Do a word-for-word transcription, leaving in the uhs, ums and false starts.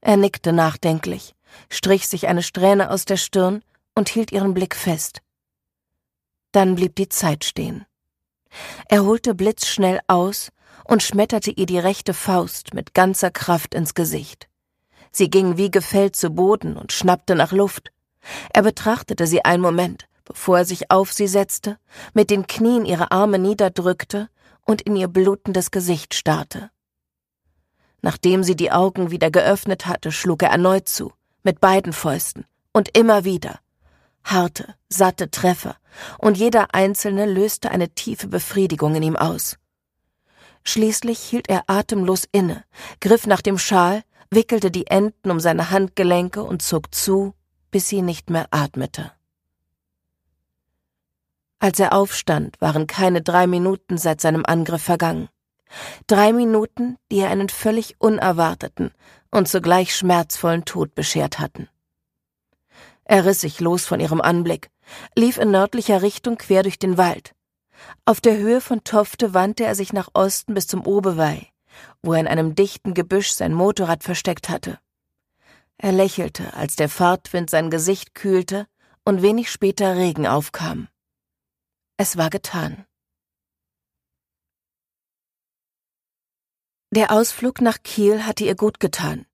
Er nickte nachdenklich, strich sich eine Strähne aus der Stirn und hielt ihren Blick fest. Dann blieb die Zeit stehen. Er holte blitzschnell aus und schmetterte ihr die rechte Faust mit ganzer Kraft ins Gesicht. Sie ging wie gefällt zu Boden und schnappte nach Luft. Er betrachtete sie einen Moment, bevor er sich auf sie setzte, mit den Knien ihre Arme niederdrückte und in ihr blutendes Gesicht starrte. Nachdem sie die Augen wieder geöffnet hatte, schlug er erneut zu, mit beiden Fäusten, und immer wieder. Harte, satte Treffer, und jeder einzelne löste eine tiefe Befriedigung in ihm aus. Schließlich hielt er atemlos inne, griff nach dem Schal, wickelte die Enden um seine Handgelenke und zog zu, bis sie nicht mehr atmete. Als er aufstand, waren keine drei Minuten seit seinem Angriff vergangen. Drei Minuten, die ihr einen völlig unerwarteten und zugleich schmerzvollen Tod beschert hatten. Er riss sich los von ihrem Anblick, lief in nördlicher Richtung quer durch den Wald. Auf der Höhe von Tofte wandte er sich nach Osten bis zum Oberweih, wo er in einem dichten Gebüsch sein Motorrad versteckt hatte. Er lächelte, als der Fahrtwind sein Gesicht kühlte und wenig später Regen aufkam. Es war getan. Der Ausflug nach Kiel hatte ihr gut getan.